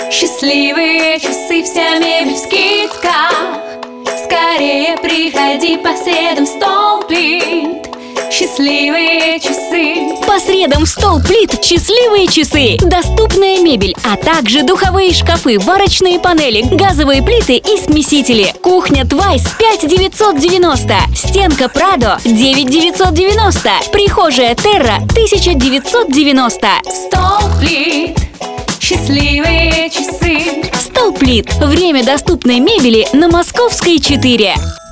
Счастливые часы, вся мебель в скидках. Скорее приходи по средам в Столплит. Счастливые часы. По средам в Столплит счастливые часы. Доступная мебель, а также духовые шкафы, варочные панели, газовые плиты и смесители. Кухня Твайс 5990. Стенка Прадо 9990. Прихожая Терра 1990. Столплит. Счастливые часы. Столплит. Время доступной мебели на Московской 4.